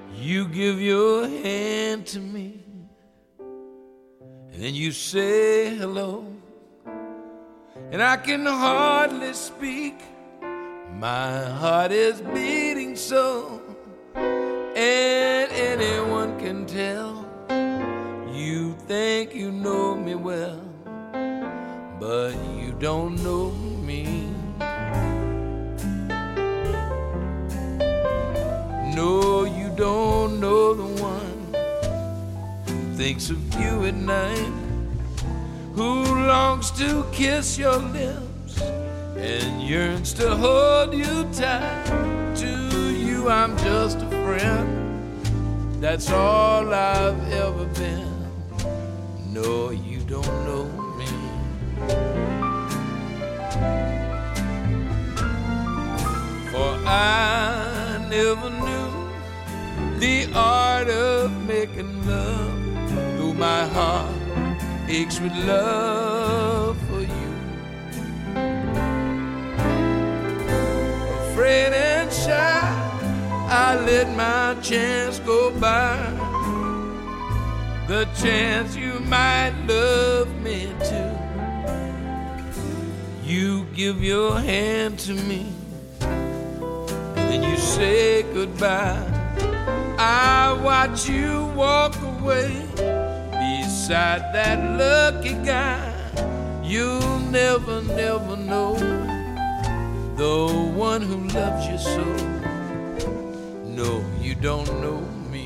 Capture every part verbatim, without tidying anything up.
You give your hand to me, and you say hello, and I can hardly speak. My heart is beating so, and anyone can tell. You think you know me well, but you don't know me. No, you don't know the one who thinks of you at night, who longs to kiss your lips and yearns to hold you tight. To you I'm just a friend, that's all I've ever been. No, you don't know me. For I never knew the art of making love, though my heart aches with love for you. Afraid and shy, I let my chance go by, the chance you might love me too. You give your hand to me, then you say goodbye. I watch you walk away beside that lucky guy. You'll never, never know the one who loves you so. No, you don't know me.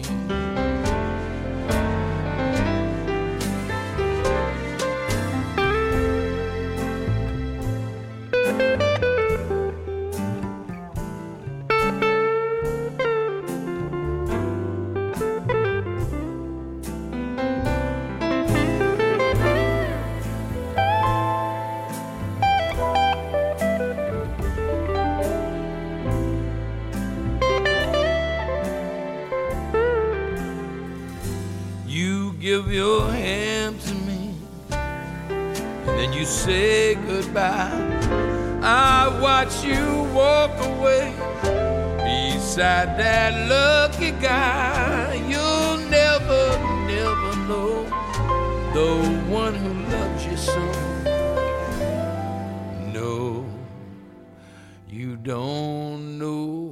Give your hand to me, and then you say goodbye. I watch you walk away beside that lucky guy. You'll never, never know the one who loves you so. No, you don't know